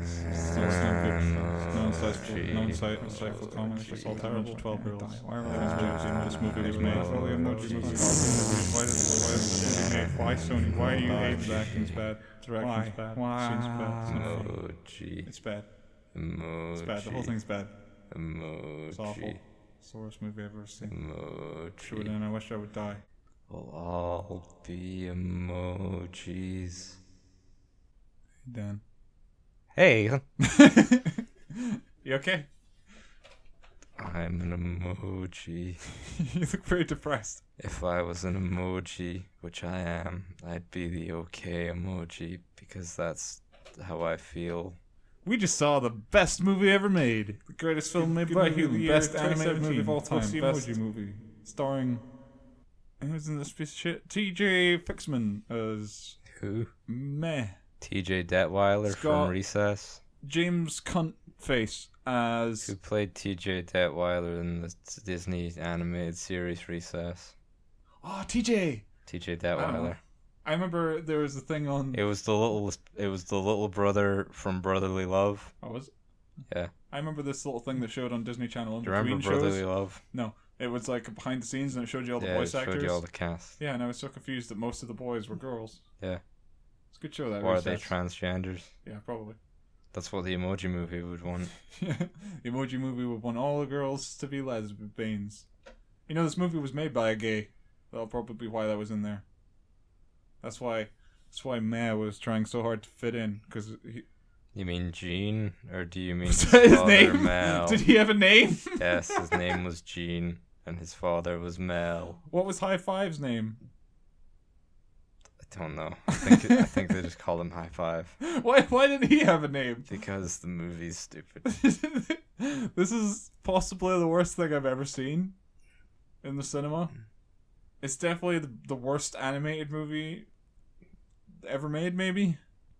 It's no good. No insightful comment. It's just all terrible. 12-year-olds. Why are this movie was made? Well, the emoji movie. Why is this movie made? Why Sony? Why do you hate the acting's bad? Direction's bad. Scene's bad. Emoji. It's bad. Emoji. It's bad. The whole thing's bad. Emoji. It's awful. It's the worst movie I've ever seen. Emoji. True, and I wish I would die. Will all be emojis. Dan. Hey, You okay? I'm an emoji. You look very depressed. If I was an emoji, which I am, I'd be the okay emoji because that's how I feel. We just saw the best movie ever made. The greatest film made by human. Best animated movie of all time. Best emoji movie. Starring... Who's in this piece of shit? T.J. Fixman as... Who? Meh. TJ Detweiler from Recess. James Cuntface as... Who played TJ Detweiler in the Disney animated series Recess. Oh, TJ! TJ Detweiler. I remember there was a thing on... It was the little brother from Brotherly Love. Oh, was it? Yeah. I remember this little thing that showed on Disney Channel in Do you between remember Brotherly shows. Love? No. It was like behind the scenes and it showed you all the Yeah, voice it actors. showed you all the cast. Yeah, and I was so confused that most of the boys were girls. Yeah. It's a good show, that. Or are they Recess. transgenders? Yeah, probably. That's what the Emoji Movie would want. Yeah, the Emoji Movie would want all the girls to be lesbians. You know, this movie was made by a gay. That'll probably be why that was in there. That's why Meh was trying so hard to fit in, because he... You mean Gene, or do you mean Was his that his father, name? Mel? Did he have a name? Yes, his name was Gene, and his father was Mel. What was High Five's name? I don't know. I think they just call him High Five. Why didn't he have a name? Because the movie's stupid. This is possibly the worst thing I've ever seen in the cinema. It's definitely the worst animated movie ever made, maybe.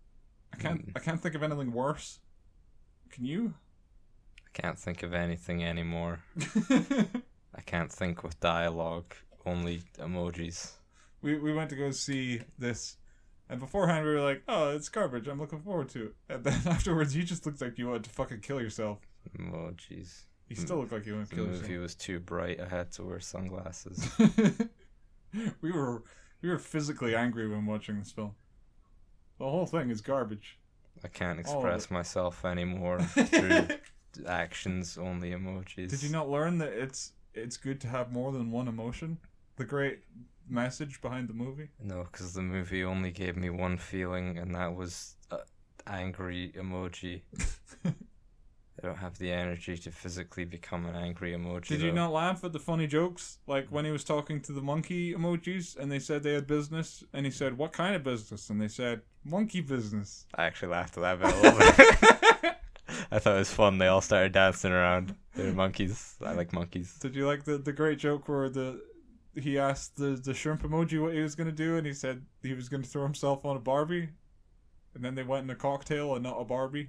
I can't think of anything worse. Can you? I can't think of anything anymore. I can't think with dialogue, only emojis. We went to go see this, and beforehand we were like, oh, it's garbage, I'm looking forward to it. And then afterwards you just looked like you wanted to fucking kill yourself. Emojis. You still look like you want to The kill movie was too bright, I had to wear sunglasses. yourself. We were physically angry when watching this film. The whole thing is garbage. I can't All of express it. myself anymore through actions, only emojis. Did you not learn that it's good to have more than one emotion? The great message behind the movie? No, because the movie only gave me one feeling, and that was angry emoji. I don't have the energy to physically become an angry emoji. Did you though. not laugh at the funny jokes? Like when he was talking to the monkey emojis and they said they had business, and he said, what kind of business? And they said, monkey business. I actually laughed at that bit a little bit. I thought it was fun. They all started dancing around. They're monkeys. I like monkeys. Did you like the great joke where he asked the shrimp emoji what he was going to do, and he said he was going to throw himself on a Barbie, and then they went in a cocktail and not a Barbie?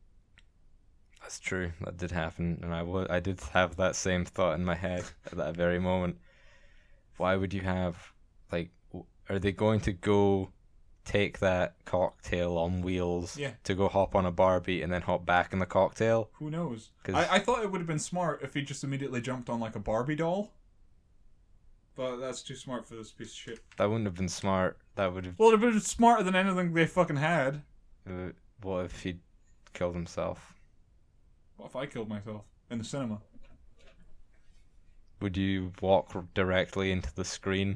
That's true. That did happen, and I did have that same thought in my head at that very moment. Why would you have, like, are they going to go take that cocktail on wheels to go hop on a Barbie and then hop back in the cocktail? Who knows? I thought it would have been smart if he just immediately jumped on like a Barbie doll. But that's too smart for this piece of shit. That wouldn't have been smart. That would have... Well, it would have been smarter than anything they fucking had. What if he killed himself? What if I killed myself in the cinema? Would you walk directly into the screen?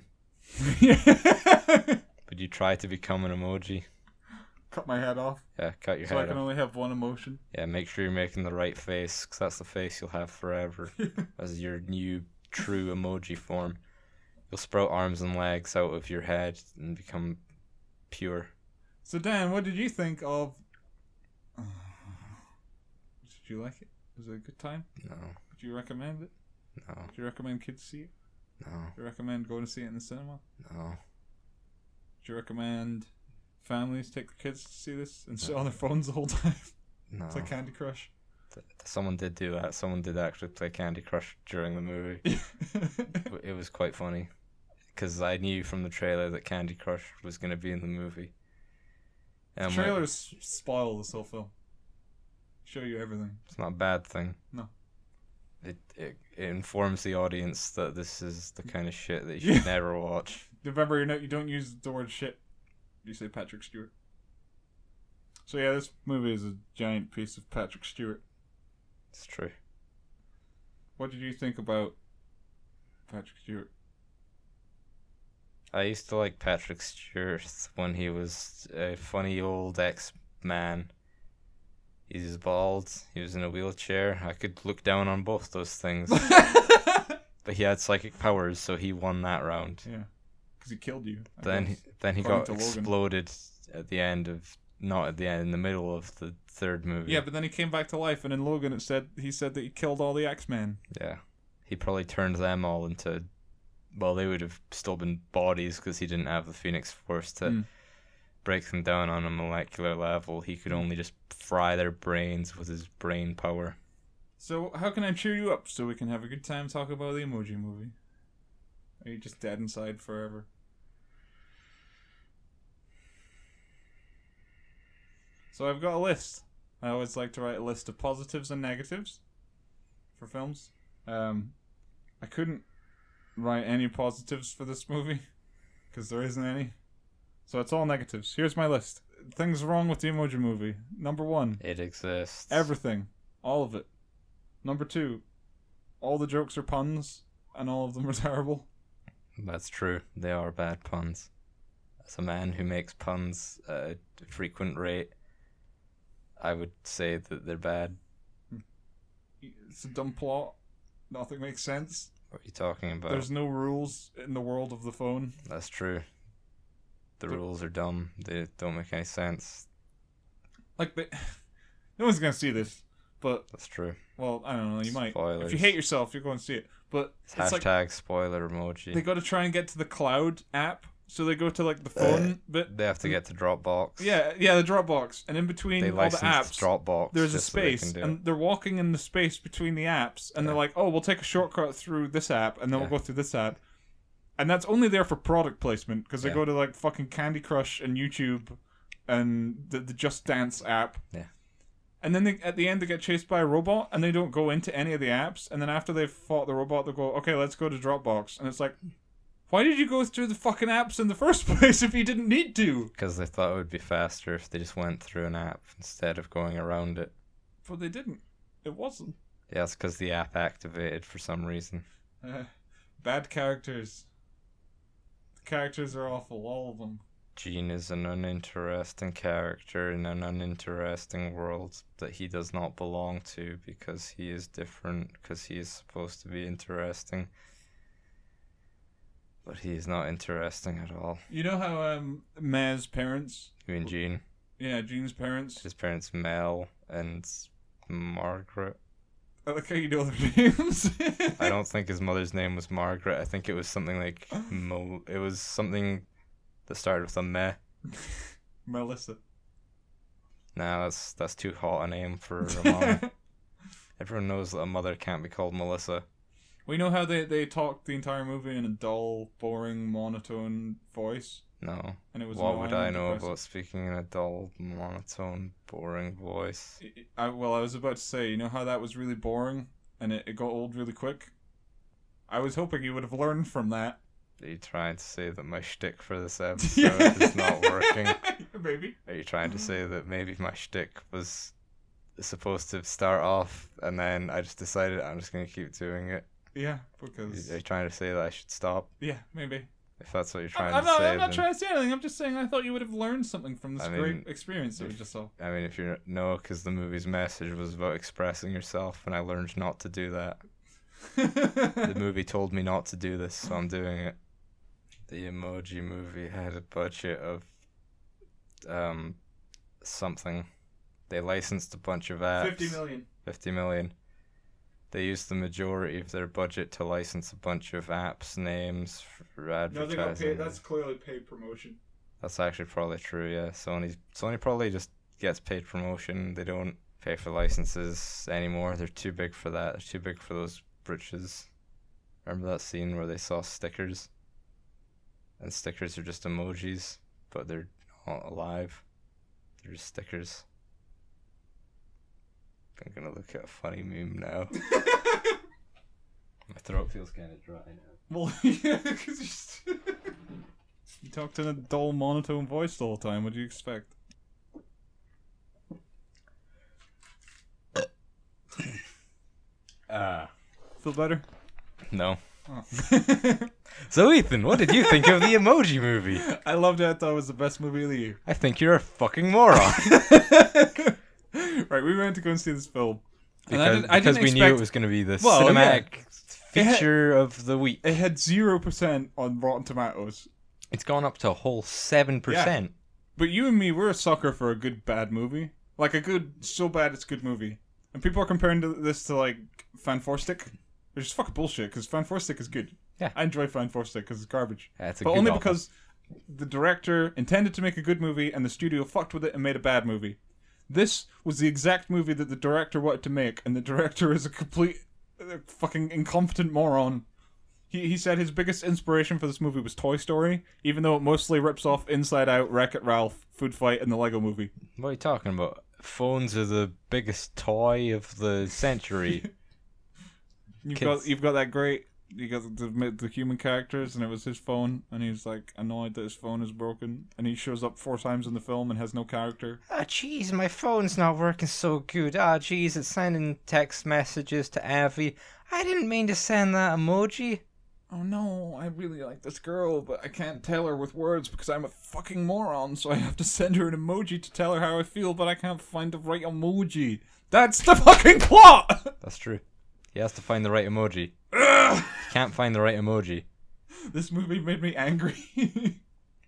Would you try to become an emoji? Cut my head off. Yeah, cut your So head I can off. only have one emotion. Yeah, make sure you're making the right face, because that's the face you'll have forever as your new true emoji form. You'll sprout arms and legs out of your head and become pure. So Dan, what did you think of... Did you like it? Was it a good time? No. Would you recommend it? No. Would you recommend kids see it? No. Would you recommend going to see it in the cinema? No. Would you recommend families take their kids to see this and sit on their phones the whole time? No. Play Candy Crush? Someone did do that. Someone did actually play Candy Crush during the movie. It was quite funny. Because I knew from the trailer that Candy Crush was going to be in the movie. The trailers spoil this whole film. Show you everything. It's not a bad thing. No. It informs the audience that this is the kind of shit that you should never watch. Remember, you don't use the word shit. You say Patrick Stewart. So yeah, this movie is a giant piece of Patrick Stewart. It's true. What did you think about Patrick Stewart? I used to like Patrick Stewart when he was a funny old ex-man. He's bald. He was in a wheelchair. I could look down on both those things. But he had psychic powers, so he won that round. Yeah, because he killed you. Then he got exploded at the end of... Not at the end, in the middle of the third movie. Yeah, but then he came back to life, and in Logan he said that he killed all the X-Men. Yeah. He probably turned them all into... Well, they would have still been bodies because he didn't have the Phoenix Force to break them down on a molecular level. He could only just fry their brains with his brain power. So, how can I cheer you up so we can have a good time talking about the Emoji Movie? Are you just dead inside forever? So I've got a list. I always like to write a list of positives and negatives for films. I couldn't write any positives for this movie because there isn't any. So it's all negatives. Here's my list. Things wrong with the Emoji Movie. Number 1. It exists. Everything. All of it. Number 2. All the jokes are puns and all of them are terrible. That's true. They are bad puns. As a man who makes puns at a frequent rate, I would say that they're bad. It's a dumb plot. Nothing makes sense. What are you talking about? There's no rules in the world of the phone. That's true. The rules are dumb. They don't make any sense. Like, no one's going to see this, but... That's true. Well, I don't know, you might. Spoilers. If you hate yourself, you're going to see it. But it's hashtag spoiler emoji. They got to try and get to the cloud app. So they go to like the phone bit. They have to get to Dropbox. Yeah, the Dropbox, and in between all the apps, Dropbox. There's a space, and they're walking in the space between the apps, and they're like, "Oh, we'll take a shortcut through this app, and then we'll go through this app," and that's only there for product placement because they go to like fucking Candy Crush and YouTube, and the Just Dance app. Yeah. And then at the end they get chased by a robot, and they don't go into any of the apps, and then after they've fought the robot, they go, "Okay, let's go to Dropbox," and it's like. Why did you go through the fucking apps in the first place if you didn't need to? Because they thought it would be faster if they just went through an app instead of going around it. But they didn't. It wasn't. Yeah, it's because the app activated for some reason. Bad characters. The characters are awful, all of them. Gene is an uninteresting character in an uninteresting world that he does not belong to because he is different, because he is supposed to be interesting. But he is not interesting at all. You know how Ma's parents... You mean Gene? Yeah, Gene's parents. His parents Mel and Margaret. I like how you know their names. I don't think his mother's name was Margaret. I think it was something like... It was something that started with a meh. Melissa. Nah, that's too hot a name for a mom. Everyone knows that a mother can't be called Melissa. We know how they talked the entire movie in a dull, boring, monotone voice. No. And it was what would I know about speaking in a dull, monotone, boring voice? I was about to say, you know how that was really boring and it got old really quick? I was hoping you would have learned from that. Are you trying to say that my shtick for this episode is not working? Maybe. Are you trying to say that maybe my shtick was supposed to start off and then I just decided I'm just going to keep doing it? Yeah, because... Are you trying to say that I should stop? Yeah, maybe. If that's what you're trying to say, I'm not trying to say anything. I'm just saying I thought you would have learned something from this great experience that we just saw. I mean, if you're... No, because the movie's message was about expressing yourself, and I learned not to do that. The movie told me not to do this, so I'm doing it. The Emoji Movie had a budget of... something. They licensed a bunch of apps. 50 million. 50 million. They used the majority of their budget to license a bunch of apps names for advertising. No, they got paid. That's clearly paid promotion. That's actually probably true, yeah. Sony probably just gets paid promotion. They don't pay for licenses anymore. They're too big for that. They're too big for those britches. Remember that scene where they saw stickers? And stickers are just emojis, but they're not alive. They're just stickers. I'm gonna look at a funny meme now. My throat feels kind of dry now. Well, yeah, because you talked in a dull, monotone voice the whole time. What do you expect? Feel better? No. Oh. So Ethan, what did you think of the Emoji Movie? I loved it. I thought it was the best movie of the year. I think you're a fucking moron. Right, we went to go and see this film. Because we knew it was going to be the cinematic feature of the week. It had 0% on Rotten Tomatoes. It's gone up to a whole 7%. Yeah. But you and me, we're a sucker for a good bad movie. Like a good, so bad it's a good movie. And people are comparing this to like Fan Four Stick, which is fucking bullshit. Because Fan Four Stick is good. Yeah, I enjoy Fan Four Stick because it's garbage. Yeah, it's but only because the director intended to make a good movie and the studio fucked with it and made a bad movie. This was the exact movie that the director wanted to make, and the director is a complete fucking incompetent moron. He said his biggest inspiration for this movie was Toy Story, even though it mostly rips off Inside Out, Wreck-It Ralph, Food Fight, and the Lego Movie. What are you talking about? Phones are the biggest toy of the century. You've got that great. You got the human characters, and it was his phone, and he's like annoyed that his phone is broken, and he shows up 4 times in the film and has no character. Ah, jeez, my phone's not working so good. Ah, jeez, it's sending text messages to Avi. I didn't mean to send that emoji. Oh no, I really like this girl, but I can't tell her with words because I'm a fucking moron, so I have to send her an emoji to tell her how I feel, but I can't find the right emoji. That's the fucking plot! That's true. He has to find the right emoji. Ugh! He can't find the right emoji. This movie made me angry.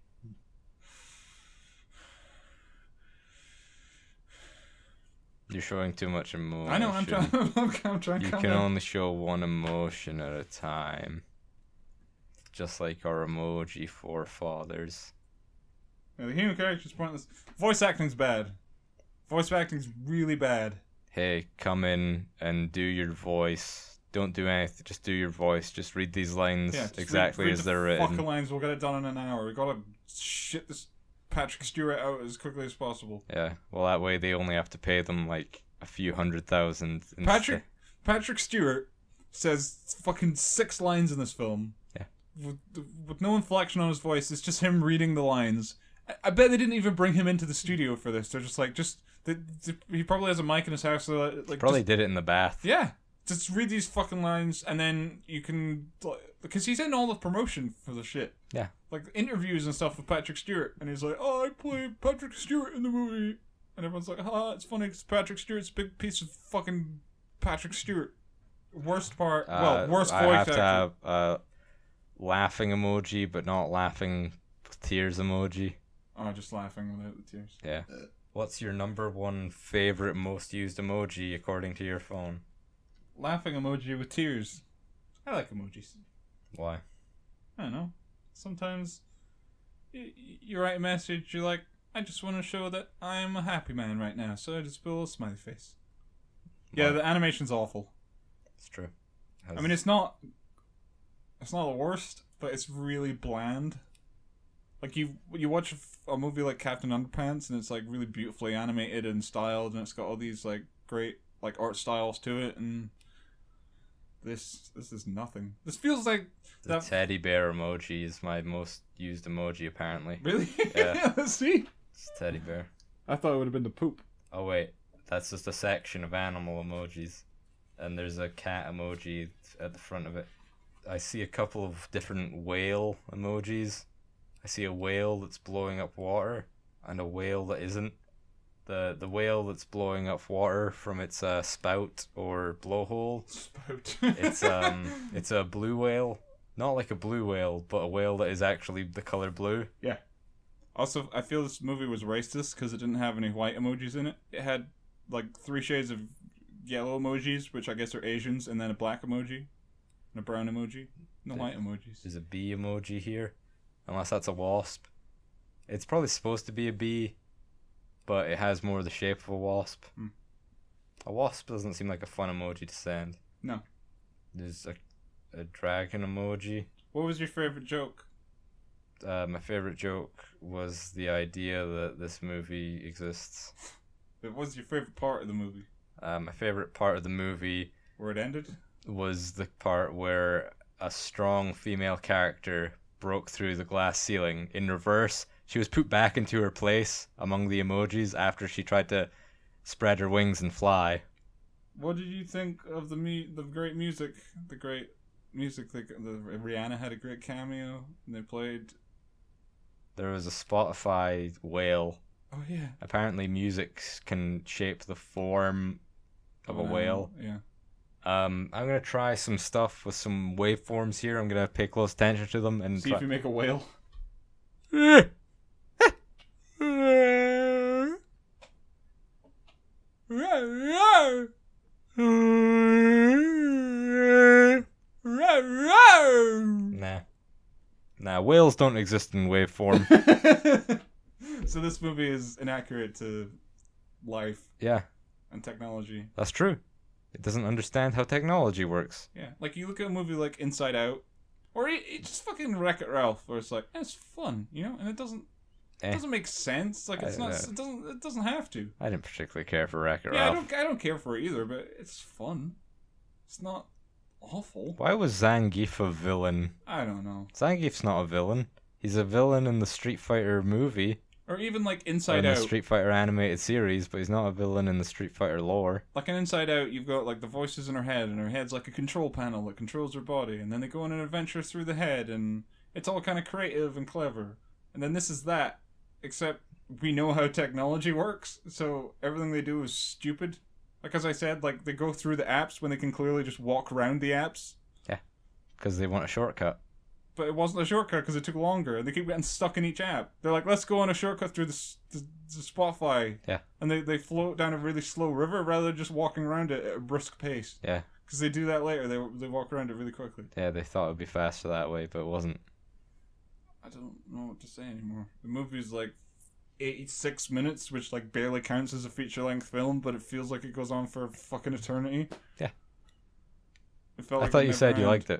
You're showing too much emotion. I know, I'm trying. You can only show one emotion at a time. Just like our emoji forefathers. Yeah, the human character's pointless. Voice acting's bad. Voice acting's really bad. Hey, come in and do your voice. Don't do anything. Just do your voice. Just read these lines exactly as they're written. Fucking lines. We'll get it done in an hour. We gotta shit this Patrick Stewart out as quickly as possible. Yeah. Well, that way they only have to pay them like a few 100,000. Patrick Stewart says fucking 6 lines in this film. Yeah. With no inflection on his voice. It's just him reading the lines. I bet they didn't even bring him into the studio for this. They're just like, he probably has a mic in his house. So like, probably did it in the bath. Yeah. Just read these fucking lines, and then you can... Because he's in all the promotion for the shit. Yeah. Like, interviews and stuff with Patrick Stewart. And he's like, oh, I play Patrick Stewart in the movie. And everyone's like, it's funny because Patrick Stewart's a big piece of fucking Patrick Stewart. Worst part... worst voice actor. I have to have laughing emoji, but not laughing with tears emoji. Oh, just laughing without the tears. Yeah. What's your number 1 favorite most used emoji according to your phone? Laughing emoji with tears. I like emojis. Why? I don't know. Sometimes you write a message, you're like, I just want to show that I'm a happy man right now, so I just put a little smiley face. Why? Yeah, the animation's awful. It's true. I mean, it's not the worst, but it's really bland. Like, you watch a movie like Captain Underpants, and it's like really beautifully animated and styled, and it's got all these like great like art styles to it, and this is nothing. This feels like the teddy bear emoji is my most used emoji apparently. Really? Yeah. Let's see. It's teddy bear. I thought it would have been the poop. Oh wait, that's just a section of animal emojis, and there's a cat emoji at the front of it. I see a couple of different whale emojis. I see a whale that's blowing up water and a whale that isn't. The whale that's blowing up water from its spout or blowhole. Spout. It's a blue whale, not like a blue whale, but a whale that is actually the color blue. Yeah. Also, I feel this movie was racist because it didn't have any white emojis in it. It had like 3 shades of yellow emojis, which I guess are Asians, and then a black emoji, and a brown emoji. No white emojis. There's a bee emoji here, unless that's a wasp. It's probably supposed to be a bee, but it has more the shape of a wasp. Mm. A wasp doesn't seem like a fun emoji to send. No. There's a dragon emoji. What was your favorite joke? My favorite joke was the idea that this movie exists. What was your favorite part of the movie? My favorite part of the movie Where it ended? was the part where a strong female character broke through the glass ceiling in reverse. She was put back into her place among the emojis after she tried to spread her wings and fly. What did you think of the great music? The great music. Rihanna had a great cameo, and they played. There was a Spotify whale. Oh yeah. Apparently, music can shape the form of a whale. Yeah. I'm gonna try some stuff with some waveforms here. I'm gonna pay close attention to them and See if you make a whale. Nah, whales don't exist in waveform. So this movie is inaccurate to life Yeah, and technology. that's true. It doesn't understand how technology works. Yeah, like you look at a movie like Inside Out, or it just fucking Wreck-It Ralph, where it's like it's fun, you know, and it doesn't make sense. Like it's not. It doesn't have to. I didn't particularly care for Wreck-It Yeah, Ralph. I don't care for it either, but it's fun. It's not awful. Why was Zangief a villain? I don't know. Zangief's not a villain. He's a villain in the Street Fighter movie. Or even like Or Inside in Out. the Street Fighter animated series, but he's not a villain in the Street Fighter lore. Like in Inside Out, you've got like the voices in her head, and her head's like a control panel that controls her body, and then they go on an adventure through the head, and it's all kind of creative and clever. And then this is that, except we know how technology works, so everything they do is stupid. Like as I said, like they go through the apps when they can clearly just walk around the apps. Yeah, because they want a shortcut. But it wasn't a shortcut because it took longer, and they keep getting stuck in each app. They're like, let's go on a shortcut through the Spotify. Yeah. And they float down a really slow river rather than just walking around it at a brisk pace. Yeah. Because they do that later. They walk around it really quickly. Yeah, they thought it would be faster that way, but it wasn't. I don't know what to say anymore. The movie's like 86 minutes, which like barely counts as a feature-length film, but it feels like it goes on for fucking eternity. Yeah. It felt I like thought it you never said you ended. liked it,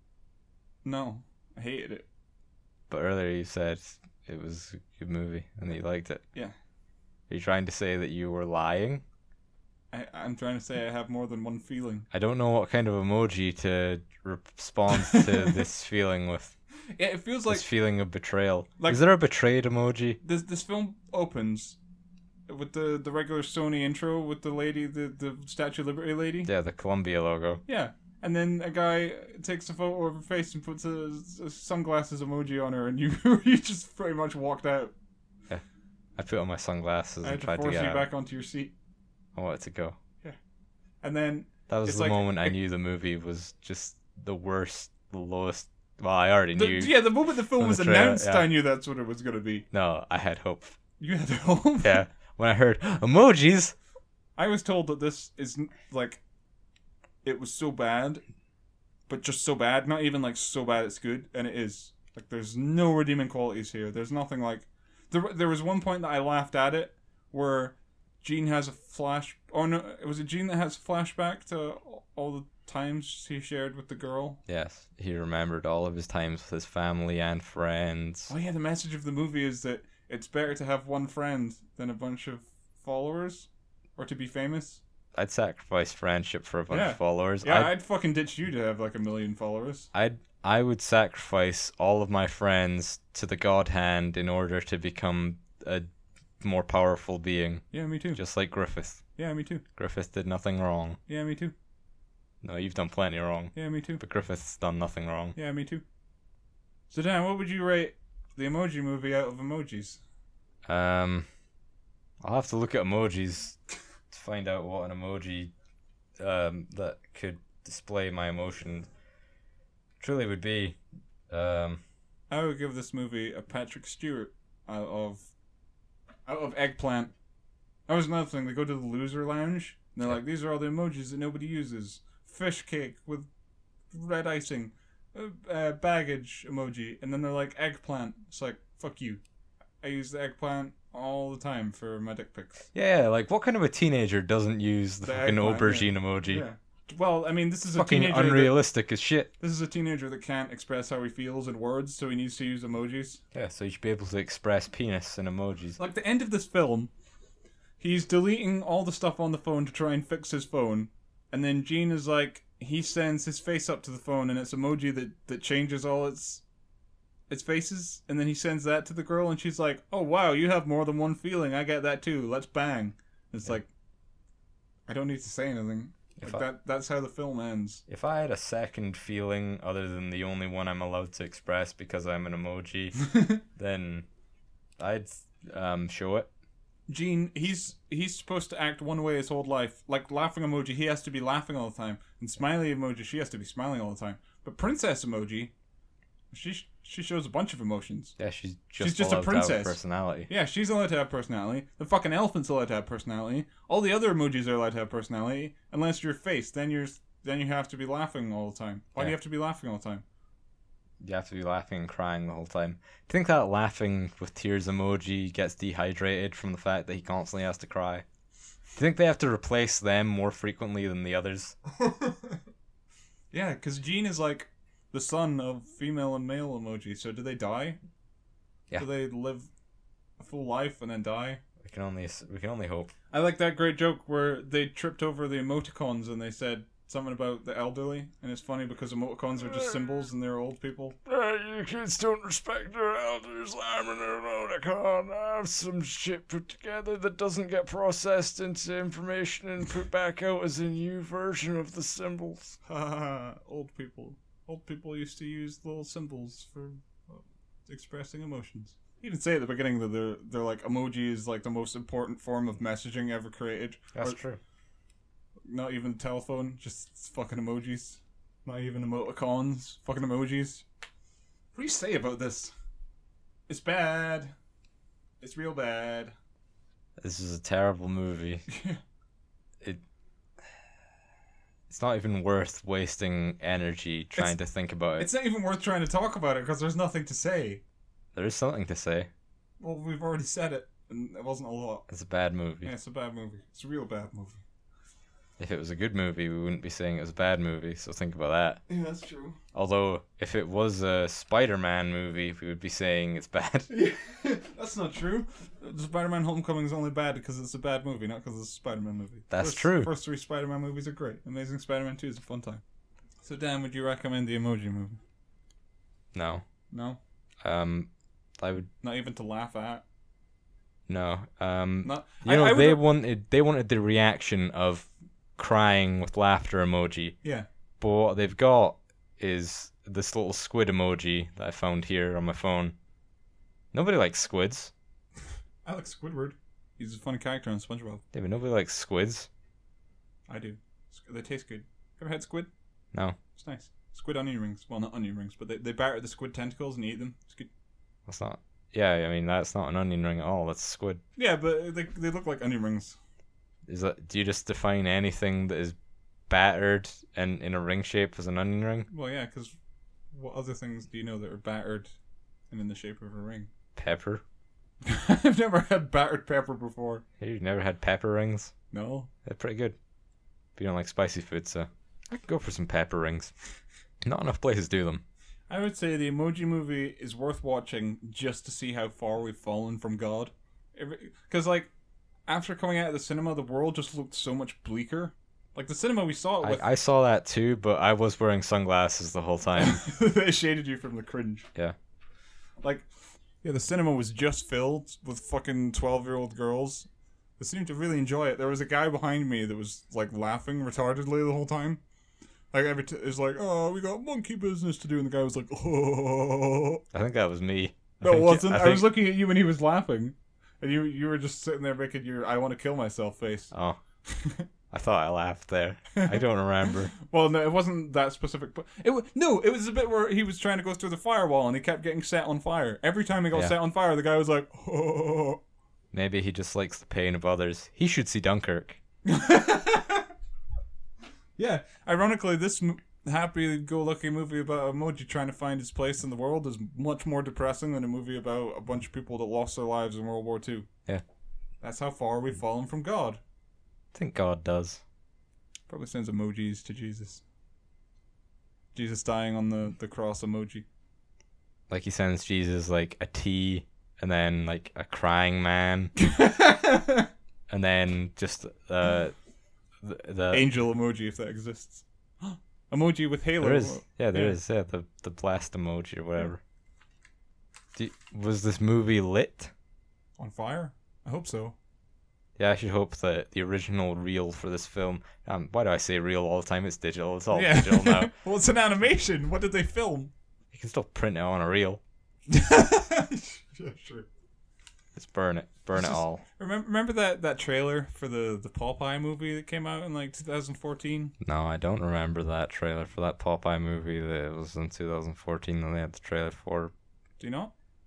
No. I hated it. but earlier you said it was a good movie and that you liked it. Yeah. Are you trying to say that you were lying? I'm trying to say I have more than one feeling. I don't know what kind of emoji to respond to this feeling with. Yeah, it feels like This feeling of betrayal. Like- Is there a betrayed emoji? this film opens with the regular Sony intro with the lady, the Statue of Liberty lady. Yeah, the Columbia logo. Yeah. And then a guy takes a photo of her face and puts a sunglasses emoji on her, and you you just pretty much walked out. I put on my sunglasses I had and to tried to force get you out. back onto your seat. I wanted to go. And then That was It's the like- moment I knew the movie was just the worst, the lowest. Well, I already knew. the moment the film from was the trailer, announced, yeah. I knew that's what it was going to be. No, I had hope. You had hope. Yeah, when I heard emojis. I was told that this is like, it was so bad, but just so bad. Not even like so bad it's good, and it is. Like, there's no redeeming qualities here. There's nothing like. There was one point that I laughed at it, where Gene has a flash. Oh no, was it Gene that has a flashback to all the times he shared with the girl? Yes, he remembered all of his times with his family and friends. Oh yeah, the message of the movie is that it's better to have one friend than a bunch of followers, or to be famous. I'd sacrifice friendship for a bunch Yeah. of followers. Yeah, I'd fucking ditch you to have like 1 million followers. I would sacrifice all of my friends to the God Hand in order to become a more powerful being, Yeah, me too. just like Griffith. Yeah, me too. Griffith did nothing wrong. Yeah, me too. No, you've done plenty wrong, Yeah, me too. but Griffith's done nothing wrong. Yeah, me too. So Dan, what would you rate the Emoji Movie out of emojis? I'll have to look at emojis to find out what an emoji that could display my emotion truly would be. I would give this movie a Patrick Stewart out of eggplant. That was another thing. They go to the loser lounge. And they're like, these are all the emojis that nobody uses. Fish cake with red icing, baggage emoji, and then they're like eggplant. It's like, fuck you. I use the eggplant all the time for my dick pics. Yeah, like what kind of a teenager doesn't use the The fucking eggplant, aubergine emoji? Yeah. Well, I mean, this is a Fucking teenager. unrealistic as shit. This is a teenager that can't express how he feels in words, so he needs to use emojis. Yeah, so you should be able to express penis in emojis. Like the end of this film, he's deleting all the stuff on the phone to try and fix his phone, and then Gene is like, he sends his face up to the phone, and it's emoji that changes all its faces, and then he sends that to the girl, and she's like, "Oh wow, you have more than one feeling. I get that too. Let's bang." It's like, I don't need to say anything. That's how the film ends. If I had a second feeling other than the only one I'm allowed to express because I'm an emoji, then I'd show it. Gene, he's supposed to act one way his whole life. Like laughing emoji, he has to be laughing all the time, and smiley emoji, she has to be smiling all the time. But princess emoji, she shows a bunch of emotions. Yeah, she's just a princess. To have personality. Yeah, she's allowed to have personality. The fucking elephant's allowed to have personality. All the other emojis are allowed to have personality, unless you're face. Then you have to be laughing all the time. Why do you have to be laughing all the time? You have to be laughing and crying the whole time. Do you think that laughing with tears emoji gets dehydrated from the fact that he constantly has to cry? Do you think they have to replace them more frequently than the others? Yeah, because Gene is like the son of female and male emoji. So do they die? Yeah. Do they live a full life and then die? We can only hope. I like that great joke where they tripped over the emoticons and they said something about the elderly, and it's funny because emoticons are just symbols and they're old people. You kids don't respect your elders. I'm an emoticon. I have some shit put together that doesn't get processed into information and put back out as a new version of the symbols. Old people. Old people used to use little symbols for expressing emotions. You even say at the beginning that they're like, emoji is like the most important form of messaging ever created. That's true. Not even telephone, just fucking emojis. Not even emoticons, fucking emojis. What do you say about this? It's bad. It's real bad. This is a terrible movie. It's not even worth wasting energy trying to think about it. It's not even worth trying to talk about it because there's nothing to say. There is something to say. Well, we've already said it, and it wasn't a lot. It's a bad movie. Yeah, it's a bad movie. It's a real bad movie. If it was a good movie, we wouldn't be saying it was a bad movie, so think about that. Yeah, that's true. Although, if it was a Spider-Man movie, we would be saying it's bad. That's not true. Spider-Man Homecoming is only bad because it's a bad movie, not because it's a Spider-Man movie. That's true. The first 3 Spider-Man movies are great. Amazing Spider-Man 2 is a fun time. So, Dan, would you recommend the Emoji Movie? No. No? I would... Not even to laugh at? No. Not... they wanted the reaction of crying with laughter emoji. Yeah. But what they've got is this little squid emoji that I found here on my phone. Nobody likes squids. I like Squidward. He's a funny character on SpongeBob. Yeah, but nobody likes squids. I do. They taste good. Ever had squid? No. It's nice. Squid onion rings. Well, not onion rings, but they batter the squid tentacles and eat them. It's good. That's not... Yeah, I mean, that's not an onion ring at all. That's a squid. Yeah, but they look like onion rings. Do you just define anything that is battered and in a ring shape as an onion ring? Well, yeah, because what other things do you know that are battered and in the shape of a ring? Pepper. I've never had battered pepper before. You've never had pepper rings? No. They're pretty good. But you don't like spicy food, so I could go for some pepper rings. Not enough places do them. I would say the Emoji Movie is worth watching just to see how far we've fallen from God. Because, like, after coming out of the cinema, the world just looked so much bleaker. Like, the cinema we saw it with... I saw that too, but I was wearing sunglasses the whole time. They shaded you from the cringe. Yeah. Like, yeah, the cinema was just filled with fucking 12-year-old girls. They seemed to really enjoy it. There was a guy behind me that was, like, laughing retardedly the whole time. Like, it's like, oh, we got monkey business to do, and the guy was like, oh. I think that was me. No, it wasn't. I was looking at you when he was laughing. And you were just sitting there making your I want to kill myself face. Oh. I thought I laughed there. I don't remember. Well, no, it wasn't that specific. But it was a bit where he was trying to go through the firewall and he kept getting set on fire. Every time he got set on fire, the guy was like, oh. Maybe he just likes the pain of others. He should see Dunkirk. Yeah. Ironically, this happy-go-lucky movie about emoji trying to find his place in the world is much more depressing than a movie about a bunch of people that lost their lives in World War II. Yeah. That's how far we've fallen from God. I think God does. Probably sends emojis to Jesus. Jesus dying on the cross emoji. Like he sends Jesus like a T and then like a crying man. and then just the Angel emoji, if that exists. Emoji with Halo. there is the blast emoji or whatever. Was this movie lit? On fire? I hope so. Yeah, I should hope that the original reel for this film. Why do I say reel all the time? It's digital. It's all digital now. Well, it's an animation. What did they film? You can still print it on a reel. Yeah, sure. Just burn it. Burn it all. Remember that trailer for the Popeye movie that came out in like 2014? No, I don't remember that trailer for that Popeye movie that was in 2014 that they had the trailer for. Do you not?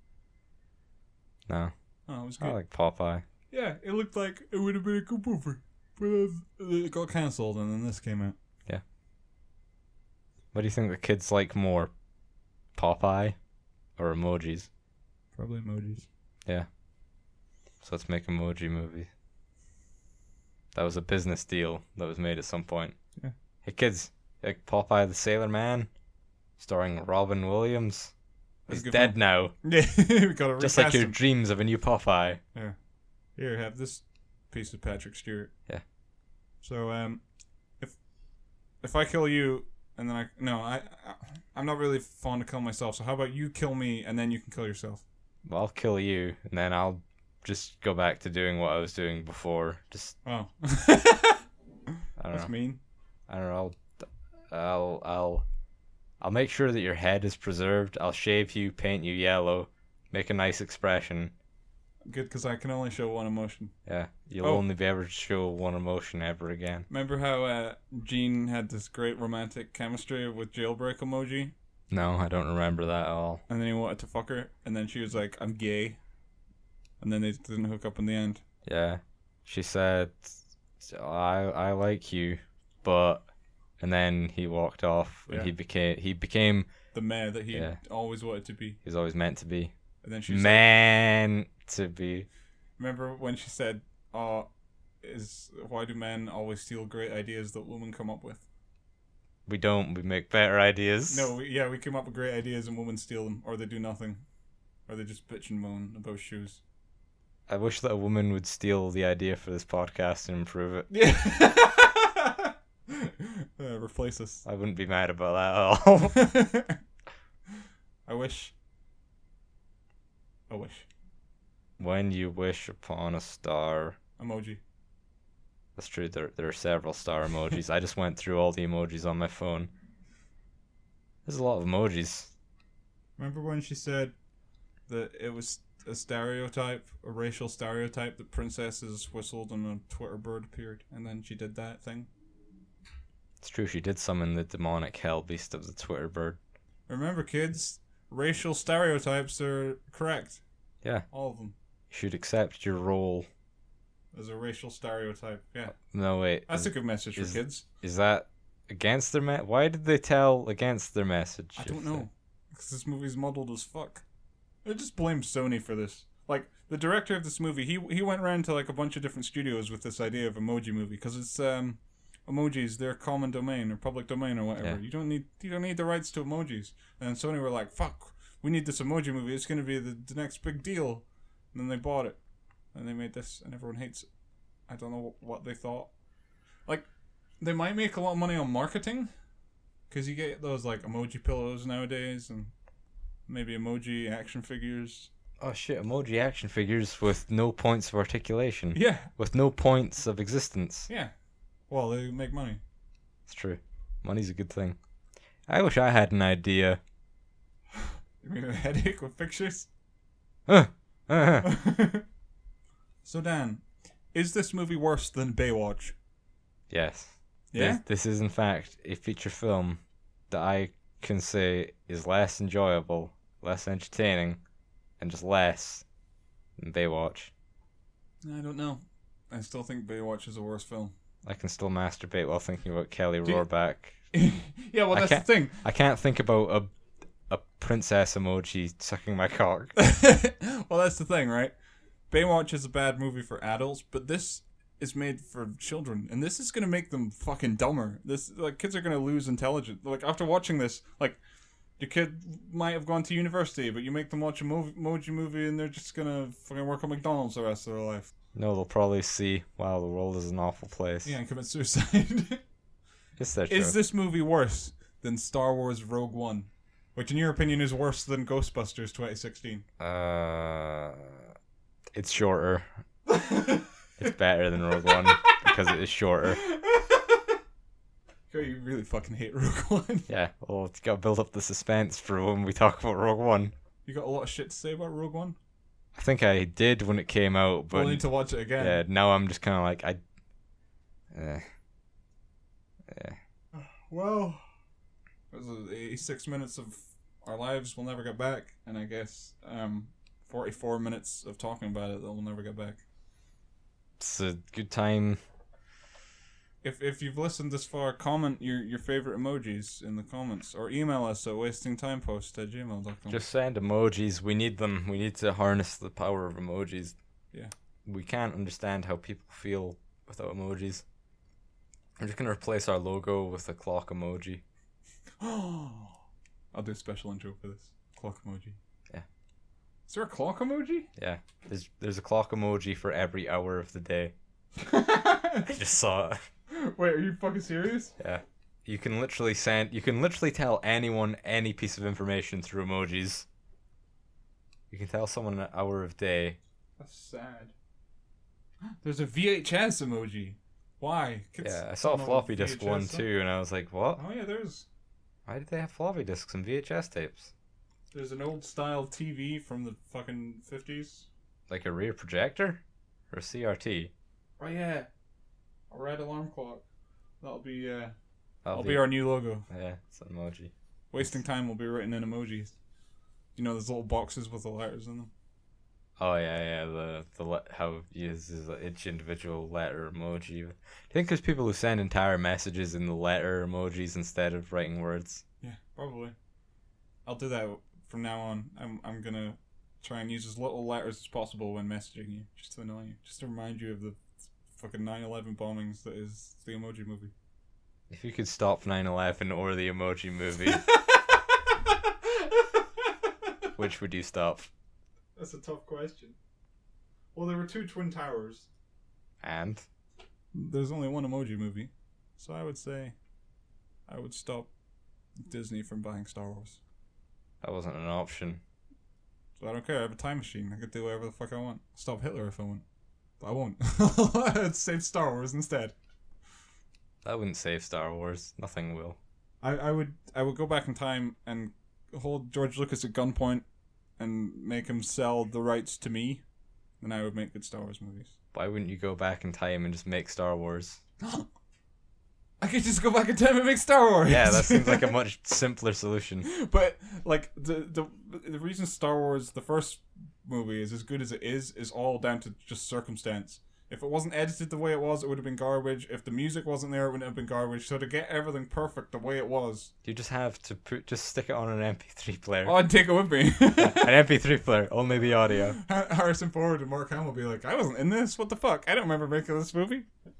No. Oh, it was good. I like Popeye. Yeah, it looked like it would have been a good movie. But it got cancelled and then this came out. Yeah. What do you think the kids like more? Popeye or emojis? Probably emojis. Yeah. So let's make an emoji movie. That was a business deal that was made at some point. Yeah. Hey kids, like Popeye the Sailor Man, starring Robin Williams. He's dead film. now. Yeah, we gotta recast Just like your him. dreams of a new Popeye. Yeah. Here, have this piece of Patrick Stewart. Yeah. So, if I kill you, and then I'm not really fond of killing myself. So how about you kill me, and then you can kill yourself? Well, I'll kill you, and then I'll just go back to doing what I was doing before. Just Oh. I don't That's know. mean. I don't know. I'll make sure that your head is preserved. I'll shave you, paint you yellow, make a nice expression. Good, because I can only show one emotion. Yeah, you'll Oh. only be able to show one emotion ever again. Remember how Gene had this great romantic chemistry with Jailbreak emoji? No, I don't remember that at all. And then he wanted to fuck her, and then she was like, I'm gay. And then they didn't hook up in the end. Yeah, she said, I like you, but... And then he walked off, and Yeah. he became... The mayor that he Yeah. always wanted to be. He was always meant to be. And then she was like, Meant to be. remember when she said, why do men always steal great ideas that women come up with? We don't, we make better ideas. No, we come up with great ideas and women steal them, or they do nothing. Or they just bitch and moan about shoes. I wish that a woman would steal the idea for this podcast and improve it. Yeah. Replace us. I wouldn't be mad about that at all. I wish. When you wish upon a star. Emoji. That's true, there are several star emojis. I just went through all the emojis on my phone. There's a lot of emojis. Remember when she said that it was a stereotype, a racial stereotype, that princesses whistled and a Twitter bird appeared, and then she did that thing? It's true, she did summon the demonic hell beast of the Twitter bird. Remember, kids, racial stereotypes are correct. Yeah. All of them. You should accept your role. As a racial stereotype. Yeah. No, wait. That's a good message for kids. Is that against their Why did they tell against their message? I don't know. Because this movie's muddled as fuck. I just blame Sony for this. Like, the director of this movie, he went around to like a bunch of different studios with this idea of emoji movie, because it's emojis, they're common domain or public domain or whatever. Yeah. You don't need the rights to emojis. And Sony were like, fuck, we need this emoji movie. It's gonna be the next big deal. And then they bought it. And they made this, and everyone hates it. I don't know what they thought. Like, they might make a lot of money on marketing, because you get those like emoji pillows nowadays, and maybe emoji action figures. Oh shit, emoji action figures with no points of articulation. Yeah. With no points of existence. Yeah. Well, they make money. It's true. Money's a good thing. I wish I had an idea. You mean a headache with pictures? So Dan, is this movie worse than Baywatch? Yes. Yeah? This is in fact a feature film that I can say is less enjoyable, less entertaining, and just less than Baywatch. I don't know. I still think Baywatch is a worse film. I can still masturbate while thinking about Kelly Do you- Rohrbach. Yeah, well, that's the thing. I can't think about a princess emoji sucking my cock. Well, that's the thing, right? Baywatch is a bad movie for adults, but this is made for children, and this is gonna make them fucking dumber. This, like, kids are gonna lose intelligence. Like, after watching this, like, your kid might have gone to university, but you make them watch a emoji movie, and they're just gonna fucking work at McDonald's the rest of their life. No, they'll probably see, wow, the world is an awful place. Yeah, and commit suicide. Yes, that's true. Is this movie worse than Star Wars Rogue One? Which, in your opinion, is worse than Ghostbusters 2016? It's shorter. It's better than Rogue One because it is shorter. You really fucking hate Rogue One. Yeah, well, it's got to build up the suspense for when we talk about Rogue One. You got a lot of shit to say about Rogue One? I think I did when it came out, but We'll need to watch it again. yeah, now I'm just kind of like, Well, it was 86 minutes of our lives we'll never get back, and I guess 44 minutes of talking about it that we'll never get back. It's a good time. If you've listened this far, comment your favorite emojis in the comments, or email us at wastingtimepost@gmail.com. Just send emojis. We need them. We need to harness the power of emojis. Yeah. We can't understand how people feel without emojis. I'm just going to replace our logo with a clock emoji. I'll do a special intro for this. Clock emoji. Yeah. Is there a clock emoji? Yeah. There's a clock emoji for every hour of the day. I just saw it. Wait, are you fucking serious? Yeah. You can literally tell anyone any piece of information through emojis. You can tell someone an hour of day. That's sad. There's a VHS emoji. Why? Yeah, I saw a floppy disk one stuff? too, and I was like, what? Oh yeah, there's Why did they have floppy disks and VHS tapes? There's an old style TV from the fucking 50s. Like a rear projector? Or a CRT? Oh yeah. A red alarm clock. That'll be That'll be our new logo. Yeah, it's an emoji. Wasting time will be written in emojis. You know those little boxes with the letters in them? Oh yeah. How he uses each individual letter emoji. Do you think there's people who send entire messages in the letter emojis instead of writing words? Yeah, probably. I'll do that from now on. I'm gonna try and use as little letters as possible when messaging you, just to annoy you, just to remind you of the fucking 9/11 bombings that is the Emoji Movie. If you could stop 9/11 or the Emoji Movie, which would you stop? That's a tough question. Well, there were two Twin Towers. And? There's only one Emoji Movie. So I would say I would stop Disney from buying Star Wars. That wasn't an option. So I don't care. I have a time machine. I could do whatever the fuck I want. Stop Hitler if I want. But I won't. I'd save Star Wars instead. That wouldn't save Star Wars. Nothing will. I would go back in time and hold George Lucas at gunpoint and make him sell the rights to me, and I would make good Star Wars movies. Why wouldn't you go back in time and just make Star Wars? I could just go back in time and make Star Wars. Yeah, that seems like a much simpler solution. But like the reason Star Wars, the first movie, is as good as it is all down to just circumstance. If it wasn't edited the way it was, it would have been garbage. If the music wasn't there, it wouldn't have been garbage. So to get everything perfect the way it was, You just have to just stick it on an MP3 player. oh, I'd take it with me. An MP3 player, only the audio. Harrison Ford and Mark Hamill be like, I wasn't in this. What the fuck? I don't remember making this movie.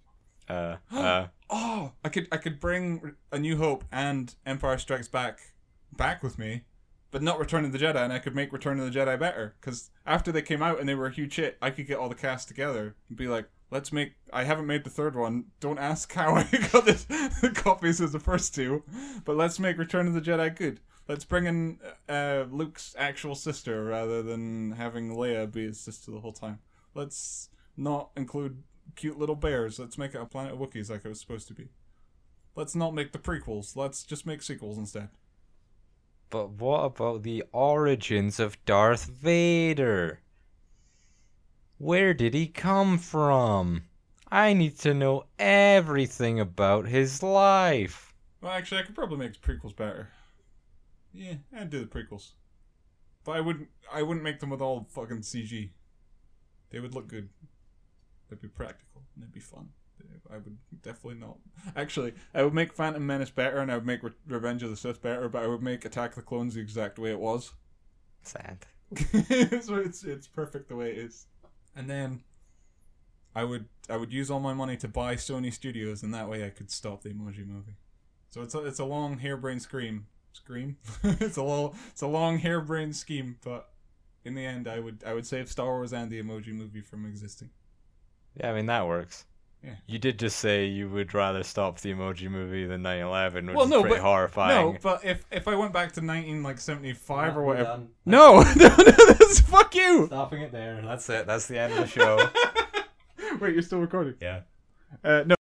Oh, I could bring A New Hope and Empire Strikes Back with me, but not Return of the Jedi, and I could make Return of the Jedi better. Because after they came out and they were a huge hit, I could get all the cast together and be like, let's make... I haven't made the third one. Don't ask how I got the copies of the first two, but let's make Return of the Jedi good. Let's bring in Luke's actual sister rather than having Leia be his sister the whole time. Let's not include cute little bears. Let's make it a planet of Wookiees like it was supposed to be. Let's not make the prequels. Let's just make sequels instead. But what about the origins of Darth Vader? Where did he come from? I need to know everything about his life. Well, actually, I could probably make the prequels better. Yeah, I'd do the prequels. But I wouldn't make them with all fucking CG. They would look good. They'd be practical, and they'd be fun. I would definitely not. Actually, I would make Phantom Menace better, and I would make Revenge of the Sith better, but I would make Attack of the Clones the exact way it was. Sad. So it's perfect the way it is. And then I would use all my money to buy Sony Studios, and that way I could stop the Emoji Movie. So it's a long harebrained scream. It's a long harebrained scheme, but in the end I would save Star Wars and the Emoji Movie from existing. Yeah, I mean, that works. Yeah. You did just say you would rather stop the Emoji Movie than 9/11, which Well, no, is pretty but horrifying. no, but if I went back to 1975 or We're whatever, done. no, that's fuck you. Stopping it there. That's it. That's the end of the show. Wait, you're still recording? Yeah. No,